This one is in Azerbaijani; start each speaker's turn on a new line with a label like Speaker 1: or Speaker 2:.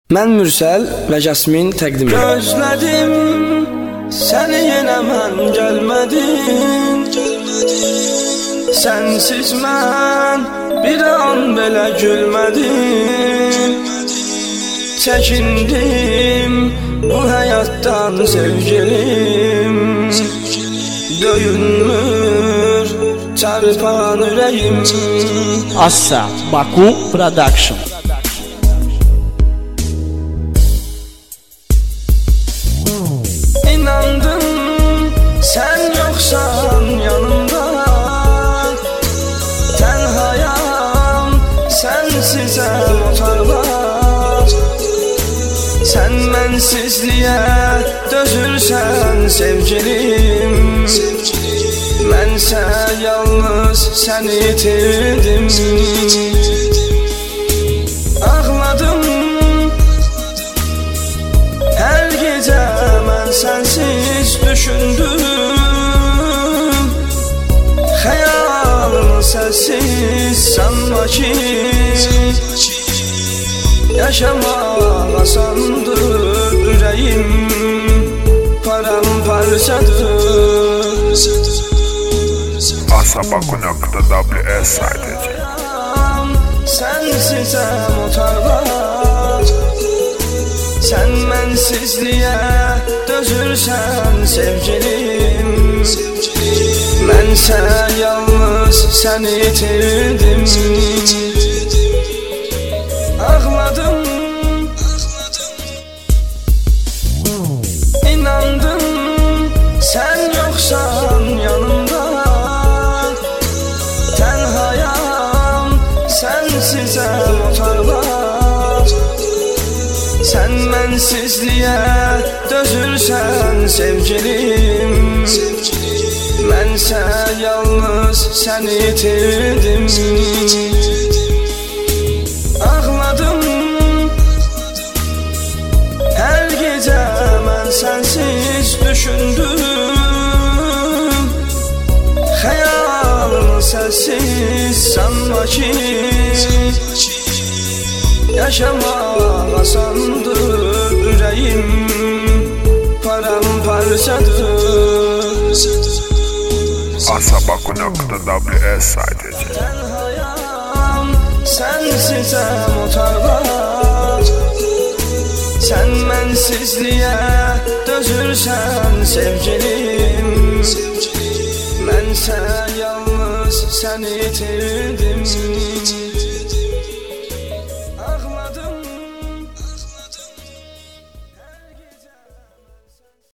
Speaker 1: Mən Mürsəl və Jasmin təqdim edirəm.
Speaker 2: Gözlədim səni yenə mən gəlmədin. Sənsiz mən bir an belə gülmədim. Çəkindim bu həyatdan sevgilim. Döyünmür çarpan ürəyim.
Speaker 3: Assa Baku Production.
Speaker 2: İnandım sen yoksan yanımda. Tenhayam sensizə otarlar. Sen mensizliğe dözürsən sevgilim. Mənsə yalnız səni itirdim. Ağladım her gece mən sensiz düşündüm. Xəyalım sessiz sanma ki yaşamaq asandır. Ürəyim paramparçadır.
Speaker 4: Asabaku.ws sadece.
Speaker 2: Sensizə otarlar. Sen mensizliğe dözürsən sevgilim. Mənsə yalnız səni itirdim. Ağladım İnandım sen yoksan yanımda. Tenhayam sensizə otarlar. Sen mensizliğe dözürsən sevgilim. Mənsə yalnız səni itirdim. Ağladım her gece mən sensiz düşündüm. Xəyalım sessiz sanma ki yaşamaq asandır. Ürəyim paramparçadır.
Speaker 4: Asabaku.ws sadece.
Speaker 2: Tenhayam sensizə otarlar. Sen mensizliğe dözürsən sevgilim. Mənsə yalnız səni itirdim.